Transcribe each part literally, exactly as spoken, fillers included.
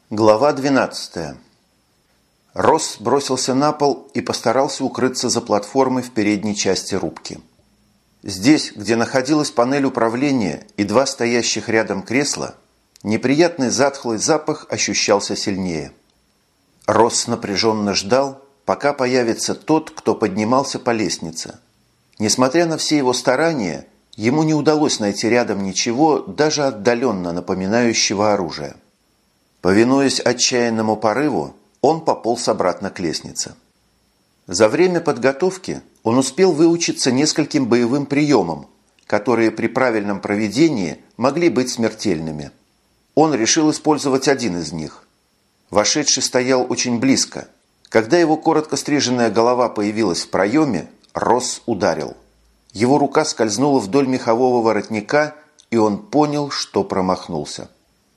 Глава двенадцатая. Росс бросился на пол и постарался укрыться за платформой в передней части рубки. Здесь, где находилась панель управления и два стоящих рядом кресла, неприятный затхлый запах ощущался сильнее. Росс напряженно ждал, пока появится тот, кто поднимался по лестнице. Несмотря на все его старания, ему не удалось найти рядом ничего, даже отдаленно напоминающего оружие. Повинуясь отчаянному порыву, он пополз обратно к лестнице. За время подготовки он успел выучиться нескольким боевым приемам, которые при правильном проведении могли быть смертельными. Он решил использовать один из них. Вошедший стоял очень близко. Когда его коротко стриженная голова появилась в проеме, Росс ударил. Его рука скользнула вдоль мехового воротника, и он понял, что промахнулся.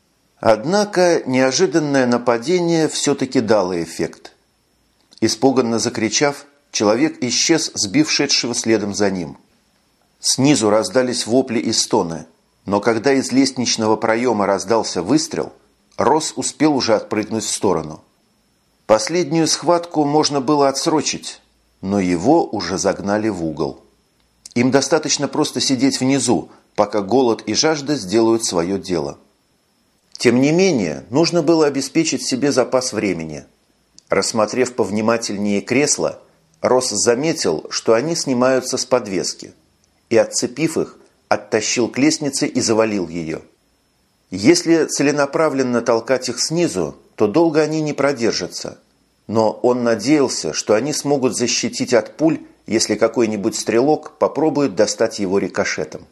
Однако неожиданное нападение все-таки дало эффект. Испуганно закричав, человек исчез, сбив шедшего следом за ним. Снизу раздались вопли и стоны, но когда из лестничного проема раздался выстрел, Росс успел уже отпрыгнуть в сторону. Последнюю схватку можно было отсрочить, но его уже загнали в угол. Им достаточно просто сидеть внизу, пока голод и жажда сделают свое дело. Тем не менее, нужно было обеспечить себе запас времени. Рассмотрев повнимательнее кресла, Росс заметил, что они снимаются с подвески, и, отцепив их, оттащил к лестнице и завалил ее. Если целенаправленно толкать их снизу, то долго они не продержатся, но он надеялся, что они смогут защитить от пуль, если какой-нибудь стрелок попробует достать его рикошетом.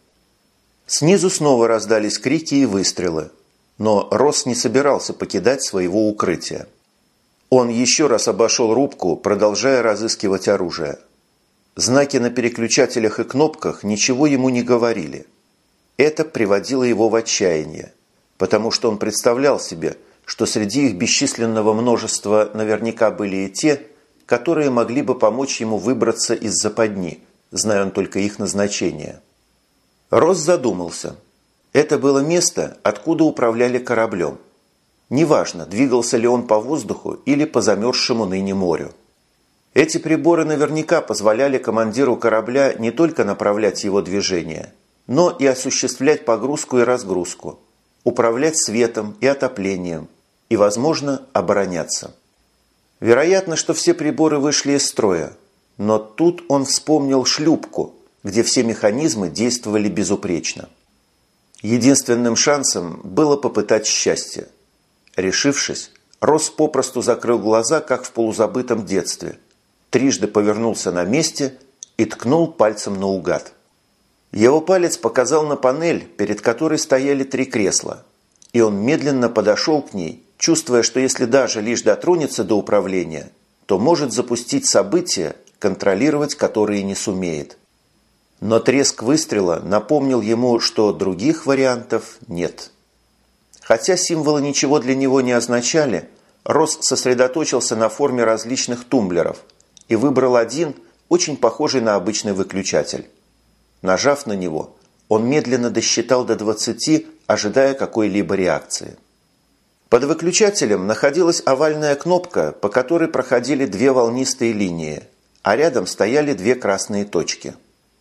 Снизу снова раздались крики и выстрелы. Но Росс не собирался покидать своего укрытия. Он еще раз обошел рубку, продолжая разыскивать оружие. Знаки на переключателях и кнопках ничего ему не говорили. Это приводило его в отчаяние, потому что он представлял себе, что среди их бесчисленного множества наверняка были и те, которые могли бы помочь ему выбраться из западни, зная он только их назначение. Росс задумался. Это было место, откуда управляли кораблем. Неважно, двигался ли он по воздуху или по замерзшему ныне морю. Эти приборы наверняка позволяли командиру корабля не только направлять его движение, но и осуществлять погрузку и разгрузку, управлять светом и отоплением и, возможно, обороняться. Вероятно, что все приборы вышли из строя, но тут он вспомнил шлюпку, где все механизмы действовали безупречно. Единственным шансом было попытать счастье. Решившись, Росс попросту закрыл глаза, как в полузабытом детстве, трижды повернулся на месте и ткнул пальцем наугад. Его палец показал на панель, перед которой стояли три кресла, и он медленно подошел к ней, чувствуя, что если даже лишь дотронется до управления, то может запустить события, контролировать которые не сумеет. Но треск выстрела напомнил ему, что других вариантов нет. Хотя символы ничего для него не означали, Росс сосредоточился на форме различных тумблеров и выбрал один, очень похожий на обычный выключатель. Нажав на него, он медленно досчитал до двадцати, ожидая какой-либо реакции. Под выключателем находилась овальная кнопка, по которой проходили две волнистые линии, а рядом стояли две красные точки.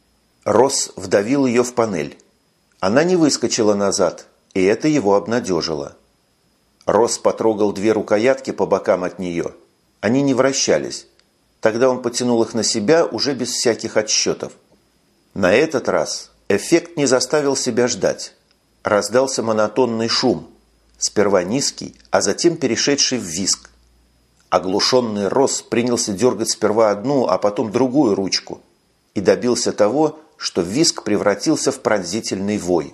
Росс вдавил ее в панель. Она не выскочила назад, и это его обнадежило. Росс потрогал две рукоятки по бокам от нее. Они не вращались. Тогда он потянул их на себя уже без всяких отсчетов. На этот раз эффект не заставил себя ждать. Раздался монотонный шум, сперва низкий, а затем перешедший в визг. Оглушенный Росс принялся дергать сперва одну, а потом другую ручку и добился того, что визг превратился в пронзительный вой.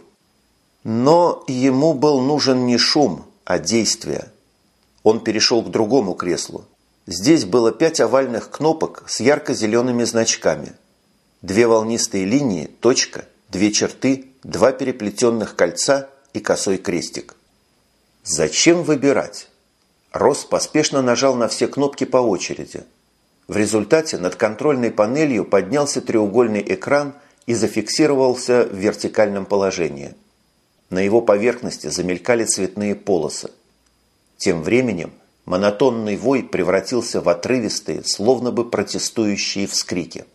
Но ему был нужен не шум, а действие. Он перешел к другому креслу. Здесь было пять овальных кнопок с ярко-зелеными значками. Две волнистые линии, точка, две черты, два переплетенных кольца и косой крестик. Зачем выбирать? Росс поспешно нажал на все кнопки по очереди. В результате над контрольной панелью поднялся треугольный экран и зафиксировался в вертикальном положении. На его поверхности замелькали цветные полосы. Тем временем монотонный вой превратился в отрывистые, словно бы протестующие вскрики.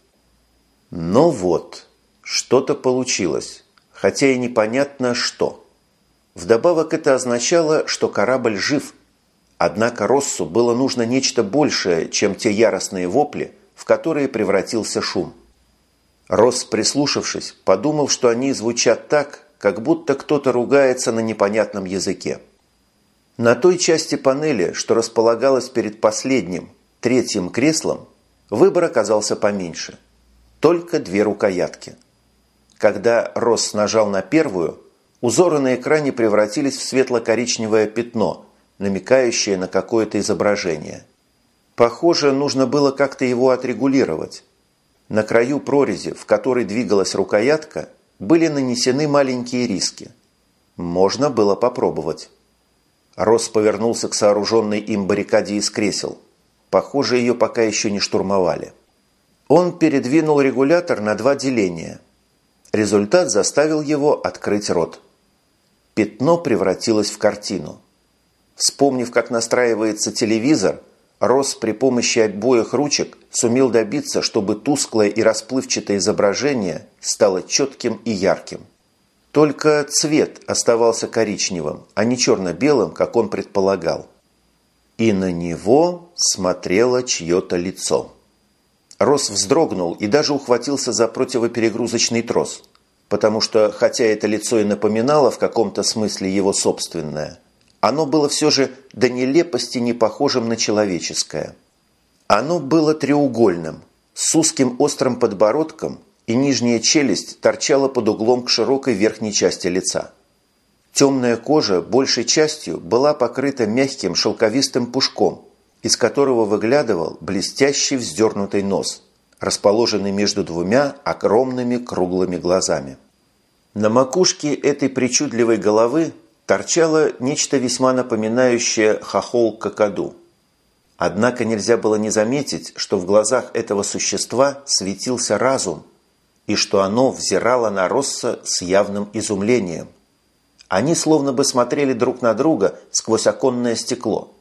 Но вот, что-то получилось, хотя и непонятно что. Вдобавок это означало, что корабль жив. Однако Россу было нужно нечто большее, чем те яростные вопли, в которые превратился шум. Росс, прислушавшись, подумал, что они звучат так, как будто кто-то ругается на непонятном языке. На той части панели, что располагалась перед последним, третьим креслом, выбор оказался поменьше. Только две рукоятки. Когда Росс нажал на первую, узоры на экране превратились в светло-коричневое пятно, намекающее на какое-то изображение. Похоже, нужно было как-то его отрегулировать. На краю прорези, в которой двигалась рукоятка, были нанесены маленькие риски. Можно было попробовать. Росс повернулся к сооруженной им баррикаде из кресел. Похоже, ее пока еще не штурмовали. Он передвинул регулятор на два деления. Результат заставил его открыть рот. Пятно превратилось в картину. Вспомнив, как настраивается телевизор, Росс при помощи обоих ручек сумел добиться, чтобы тусклое и расплывчатое изображение стало четким и ярким. Только цвет оставался коричневым, а не черно-белым, как он предполагал. И на него смотрело чье-то лицо. Росс вздрогнул и даже ухватился за противоперегрузочный трос, потому что, хотя это лицо и напоминало в каком-то смысле его собственное, оно было все же до нелепости не похожим на человеческое. Оно было треугольным, с узким острым подбородком, и нижняя челюсть торчала под углом к широкой верхней части лица. Темная кожа большей частью была покрыта мягким шелковистым пушком, из которого выглядывал блестящий вздернутый нос, расположенный между двумя огромными круглыми глазами. На макушке этой причудливой головы торчало нечто весьма напоминающее хохол-какаду. Однако нельзя было не заметить, что в глазах этого существа светился разум, и что оно взирало на Росса с явным изумлением. Они словно бы смотрели друг на друга сквозь оконное стекло.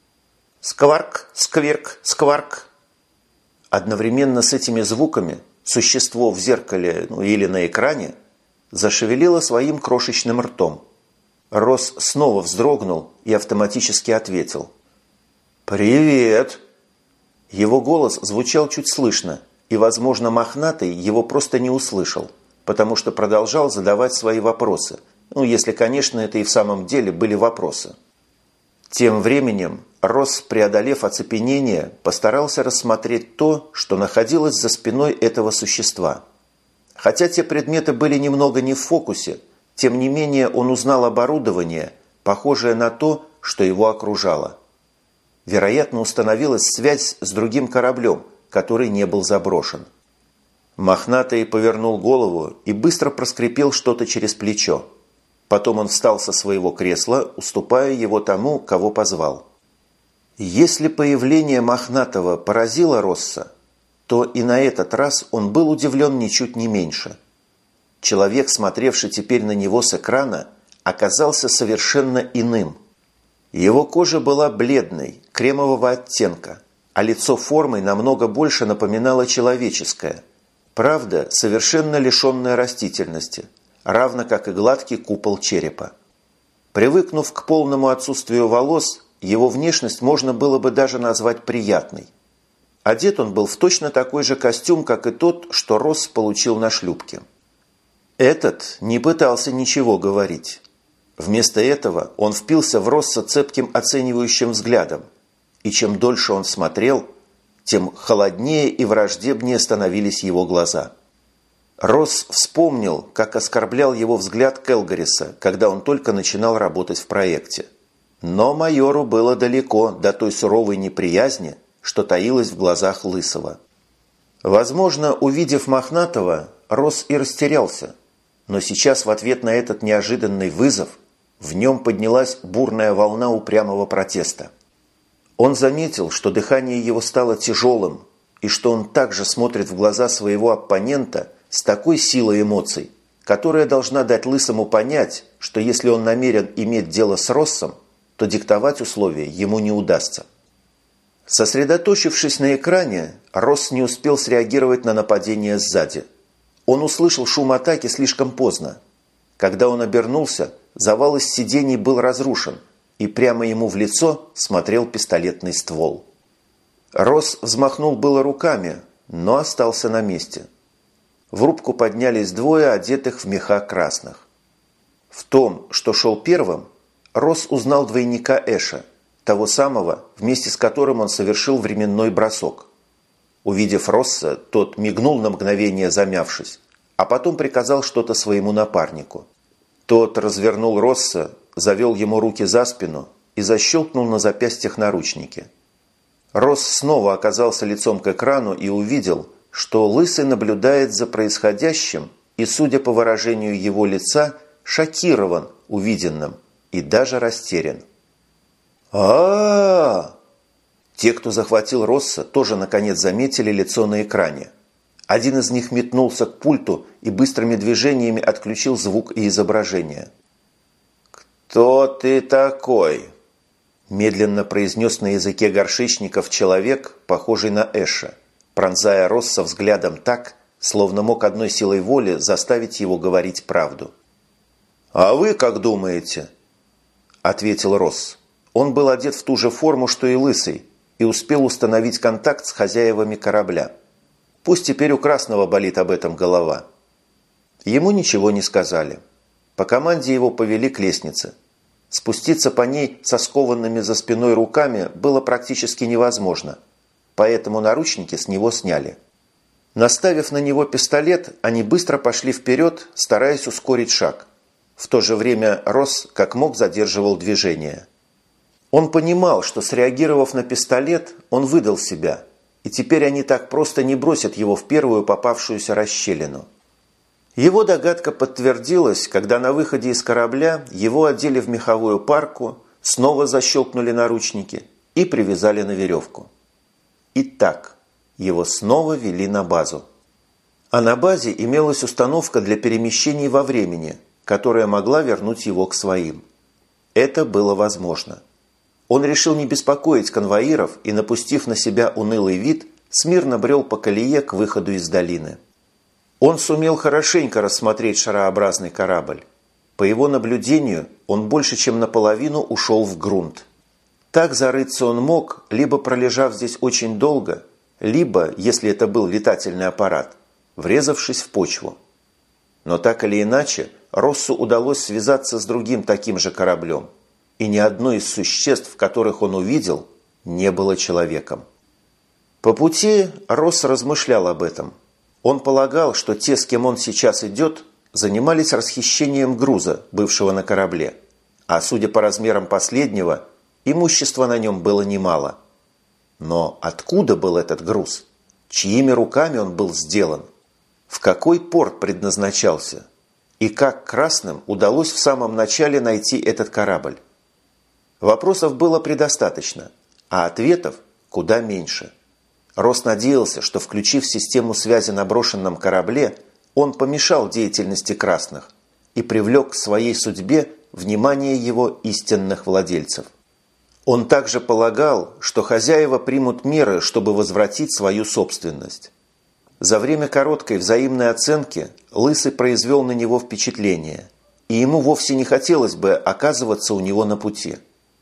«Скварк, сквирк, скварк!» Одновременно с этими звуками существо в зеркале, ну, или на экране зашевелило своим крошечным ртом. Росс снова вздрогнул и автоматически ответил. «Привет!» Его голос звучал чуть слышно, и, возможно, мохнатый его просто не услышал, потому что продолжал задавать свои вопросы, ну, если, конечно, это и в самом деле были вопросы. Тем временем Росс, преодолев оцепенение, постарался рассмотреть то, что находилось за спиной этого существа. Хотя те предметы были немного не в фокусе, тем не менее он узнал оборудование, похожее на то, что его окружало. Вероятно, установилась связь с другим кораблем, который не был заброшен. Мохнатый повернул голову и быстро проскрипел что-то через плечо. Потом он встал со своего кресла, уступая его тому, кого позвал. Если появление Мохнатого поразило Росса, то и на этот раз он был удивлен ничуть не меньше. Человек, смотревший теперь на него с экрана, оказался совершенно иным. Его кожа была бледной, кремового оттенка, а лицо формой намного больше напоминало человеческое, правда, совершенно лишенное растительности, равно как и гладкий купол черепа. Привыкнув к полному отсутствию волос, его внешность можно было бы даже назвать приятной. Одет он был в точно такой же костюм, как и тот, что Росс получил на шлюпке. Этот не пытался ничего говорить. Вместо этого он впился в Росса цепким оценивающим взглядом, и чем дольше он смотрел, тем холоднее и враждебнее становились его глаза. Росс вспомнил, как оскорблял его взгляд Келгариса, когда он только начинал работать в проекте. Но майору было далеко до той суровой неприязни, что таилась в глазах Лысого. Возможно, увидев Мохнатого, Росс и растерялся, но сейчас в ответ на этот неожиданный вызов в нем поднялась бурная волна упрямого протеста. Он заметил, что дыхание его стало тяжелым, и что он также смотрит в глаза своего оппонента с такой силой эмоций, которая должна дать Лысому понять, что если он намерен иметь дело с Россом, то диктовать условия ему не удастся. Сосредоточившись на экране, Росс не успел среагировать на нападение сзади. Он услышал шум атаки слишком поздно. Когда он обернулся, завал из сидений был разрушен, и прямо ему в лицо смотрел пистолетный ствол. Росс взмахнул было руками, но остался на месте. В рубку поднялись двое, одетых в меха красных. В том, что шел первым, Росс узнал двойника Эша, того самого, вместе с которым он совершил временной бросок. Увидев Росса, тот мигнул на мгновение, замявшись, а потом приказал что-то своему напарнику. Тот развернул Росса, завел ему руки за спину и защелкнул на запястьях наручники. Росс снова оказался лицом к экрану и увидел, что Лысый наблюдает за происходящим и, судя по выражению его лица, шокирован увиденным и даже растерян. а, Те, кто захватил Росса, тоже наконец заметили лицо на экране. Один из них метнулся к пульту и быстрыми движениями отключил звук и изображение. «Кто ты такой?» – медленно произнес на языке горшечников человек, похожий на Эша, пронзая Росса взглядом так, словно мог одной силой воли заставить его говорить правду. «А вы как думаете?» – ответил Росс. Он был одет в ту же форму, что и Лысый, и успел установить контакт с хозяевами корабля. Пусть теперь у Красного болит об этом голова. Ему ничего не сказали. По команде его повели к лестнице. Спуститься по ней со скованными за спиной руками было практически невозможно, поэтому наручники с него сняли. Наставив на него пистолет, они быстро пошли вперед, стараясь ускорить шаг. В то же время Росс как мог задерживал движение. Он понимал, что, среагировав на пистолет, он выдал себя, и теперь они так просто не бросят его в первую попавшуюся расщелину. Его догадка подтвердилась, когда на выходе из корабля его одели в меховую парку, снова защелкнули наручники и привязали на веревку. Итак, его снова вели на базу. А на базе имелась установка для перемещений во времени, которая могла вернуть его к своим. Это было возможно. Он решил не беспокоить конвоиров и, напустив на себя унылый вид, смирно брел по колее к выходу из долины. Он сумел хорошенько рассмотреть шарообразный корабль. По его наблюдению, он больше чем наполовину ушел в грунт. Так зарыться он мог, либо пролежав здесь очень долго, либо, если это был летательный аппарат, врезавшись в почву. Но так или иначе, Россу удалось связаться с другим таким же кораблем, и ни одно из существ, которых он увидел, не было человеком. По пути Росс размышлял об этом. Он полагал, что те, с кем он сейчас идет, занимались расхищением груза, бывшего на корабле, а судя по размерам последнего, имущества на нем было немало. Но откуда был этот груз? Чьими руками он был сделан? В какой порт предназначался? И как Красным удалось в самом начале найти этот корабль? Вопросов было предостаточно, а ответов куда меньше. Росс надеялся, что, включив систему связи на брошенном корабле, он помешал деятельности Красных и привлек к своей судьбе внимание его истинных владельцев. Он также полагал, что хозяева примут меры, чтобы возвратить свою собственность. За время короткой взаимной оценки Лысый произвел на него впечатление, и ему вовсе не хотелось бы оказываться у него на пути.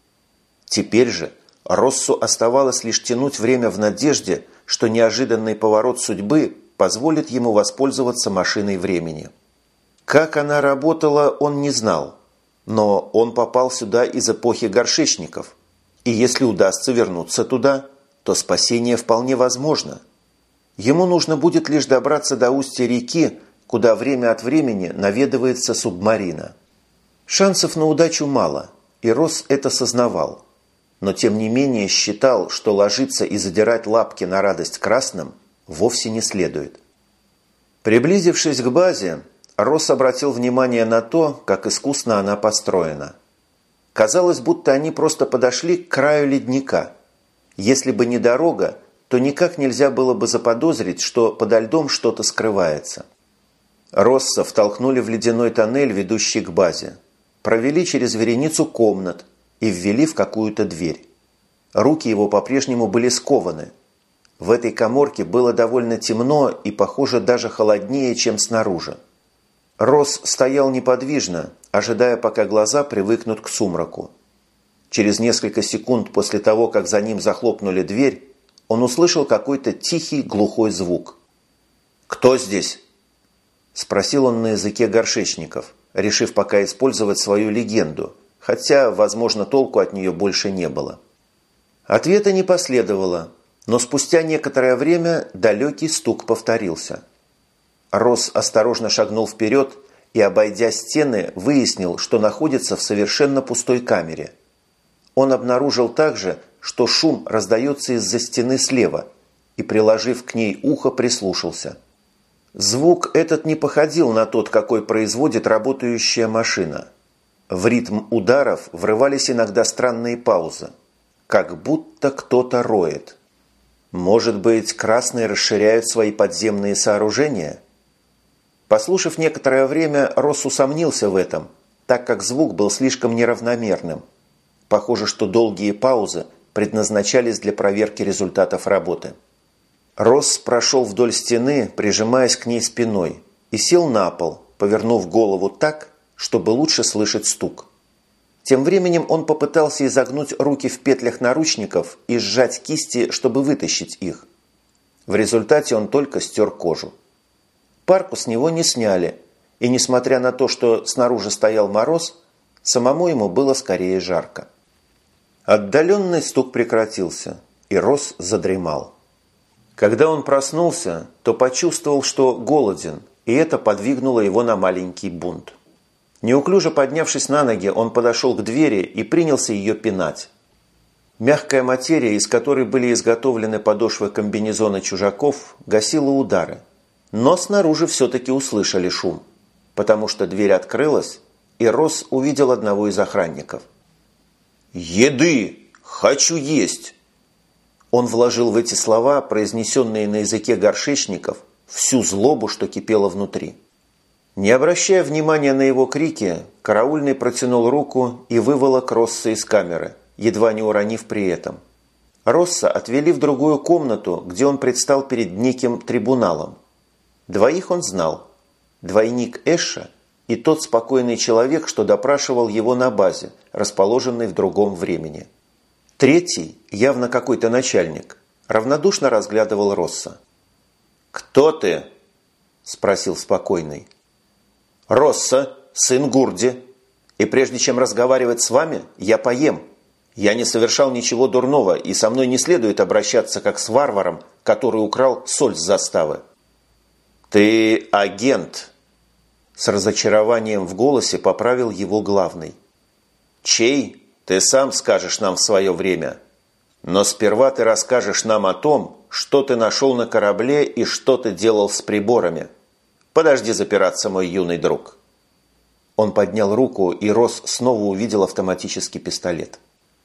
Теперь же Россу оставалось лишь тянуть время в надежде, что неожиданный поворот судьбы позволит ему воспользоваться машиной времени. Как она работала, он не знал, но он попал сюда из эпохи горшечников, и если удастся вернуться туда, то спасение вполне возможно. Ему нужно будет лишь добраться до устья реки, куда время от времени наведывается субмарина. Шансов на удачу мало, и Росс это сознавал. Но тем не менее считал, что ложиться и задирать лапки на радость Красным вовсе не следует. Приблизившись к базе, Росс обратил внимание на то, как искусно она построена. Казалось, будто они просто подошли к краю ледника. Если бы не дорога, то никак нельзя было бы заподозрить, что подо льдом что-то скрывается. Росса втолкнули в ледяной тоннель, ведущий к базе. Провели через вереницу комнат, и ввели в какую-то дверь. Руки его по-прежнему были скованы. В этой каморке было довольно темно и, похоже, даже холоднее, чем снаружи. Росс стоял неподвижно, ожидая, пока глаза привыкнут к сумраку. Через несколько секунд после того, как за ним захлопнули дверь, он услышал какой-то тихий глухой звук. «Кто здесь?» – спросил он на языке горшечников, решив пока использовать свою легенду, хотя, возможно, толку от нее больше не было. Ответа не последовало, но спустя некоторое время далекий стук повторился. Росс осторожно шагнул вперед и, обойдя стены, выяснил, что находится в совершенно пустой камере. Он обнаружил также, что шум раздается из-за стены слева, и, приложив к ней ухо, прислушался. Звук этот не походил на тот, какой производит работающая машина. В ритм ударов врывались иногда странные паузы, как будто кто-то роет. Может быть, красные расширяют свои подземные сооружения? Послушав некоторое время, Росс усомнился в этом, так как звук был слишком неравномерным. Похоже, что долгие паузы предназначались для проверки результатов работы. Росс прошел вдоль стены, прижимаясь к ней спиной, и сел на пол, повернув голову так, чтобы лучше слышать стук. Тем временем он попытался изогнуть руки в петлях наручников и сжать кисти, чтобы вытащить их. В результате он только стер кожу. Парку с него не сняли, и, несмотря на то, что снаружи стоял мороз, самому ему было скорее жарко. Отдаленный стук прекратился, и Росс задремал. Когда он проснулся, то почувствовал, что голоден, и это подвигнуло его на маленький бунт. Неуклюже поднявшись на ноги, он подошел к двери и принялся ее пинать. Мягкая материя, из которой были изготовлены подошвы комбинезона чужаков, гасила удары. Но снаружи все-таки услышали шум, потому что дверь открылась, и Росс увидел одного из охранников. «Еды! Хочу есть!» Он вложил в эти слова, произнесенные на языке горшечников, всю злобу, что кипела внутри. Не обращая внимания на его крики, караульный протянул руку и выволок Росса из камеры, едва не уронив при этом. Росса отвели в другую комнату, где он предстал перед неким трибуналом. Двоих он знал. Двойник Эша и тот спокойный человек, что допрашивал его на базе, расположенной в другом времени. Третий, явно какой-то начальник, равнодушно разглядывал Росса. «Кто ты?» – спросил спокойный. «Росса, сын Гурди. И прежде чем разговаривать с вами, я поем. Я не совершал ничего дурного, и со мной не следует обращаться как с варваром, который украл соль с заставы». «Ты агент», – с разочарованием в голосе поправил его главный. «Чей? Ты сам скажешь нам в свое время. Но сперва ты расскажешь нам о том, что ты нашел на корабле и что ты делал с приборами. Подожди запираться, мой юный друг». Он поднял руку, и Росс снова увидел автоматический пистолет.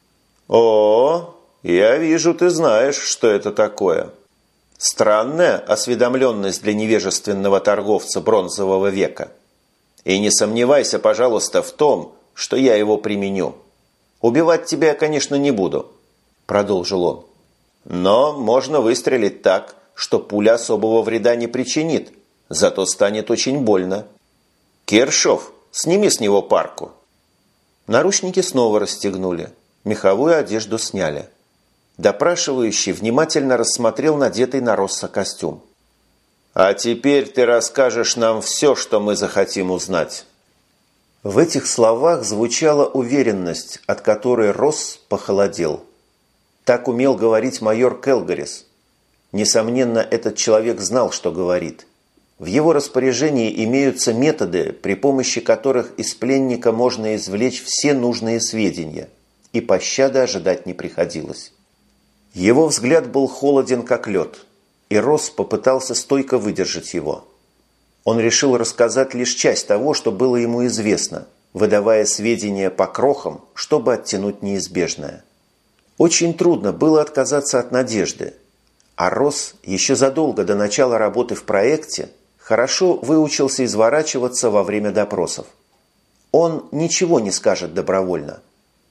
«О, я вижу, ты знаешь, что это такое. Странная осведомленность для невежественного торговца бронзового века. И не сомневайся, пожалуйста, в том, что я его применю. Убивать тебя я, конечно, не буду», – продолжил он. «Но можно выстрелить так, что пуля особого вреда не причинит, зато станет очень больно. Кершов, сними с него парку». Наручники снова расстегнули, меховую одежду сняли. Допрашивающий внимательно рассмотрел надетый на Росса костюм. «А теперь ты расскажешь нам все, что мы захотим узнать». В этих словах звучала уверенность, от которой Росс похолодел. Так умел говорить майор Келгарис. Несомненно, этот человек знал, что говорит. В его распоряжении имеются методы, при помощи которых из пленника можно извлечь все нужные сведения, и пощады ожидать не приходилось. Его взгляд был холоден, как лед, и Росс попытался стойко выдержать его. Он решил рассказать лишь часть того, что было ему известно, выдавая сведения по крохам, чтобы оттянуть неизбежное. Очень трудно было отказаться от надежды, а Росс еще задолго до начала работы в проекте хорошо выучился изворачиваться во время допросов. Он ничего не скажет добровольно.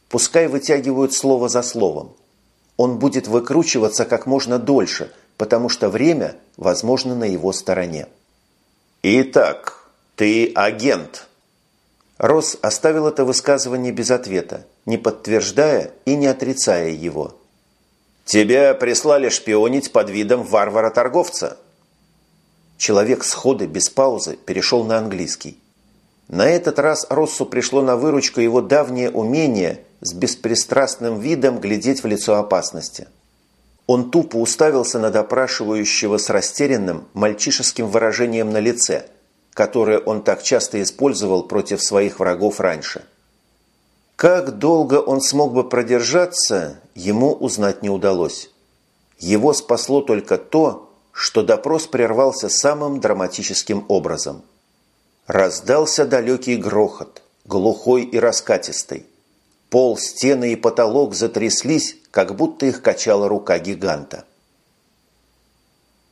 Пускай вытягивают слово за словом. Он будет выкручиваться как можно дольше, потому что время, возможно, на его стороне. «Итак, ты агент». Росс оставил это высказывание без ответа, не подтверждая и не отрицая его. «Тебя прислали шпионить под видом варвара-торговца». Человек сходу без паузы перешел на английский. На этот раз Россу пришло на выручку его давнее умение с беспристрастным видом глядеть в лицо опасности. Он тупо уставился на допрашивающего с растерянным мальчишеским выражением на лице, которое он так часто использовал против своих врагов раньше. Как долго он смог бы продержаться, ему узнать не удалось. Его спасло только то, что допрос прервался самым драматическим образом. Раздался далекий грохот, глухой и раскатистый. Пол, стены и потолок затряслись, как будто их качала рука гиганта.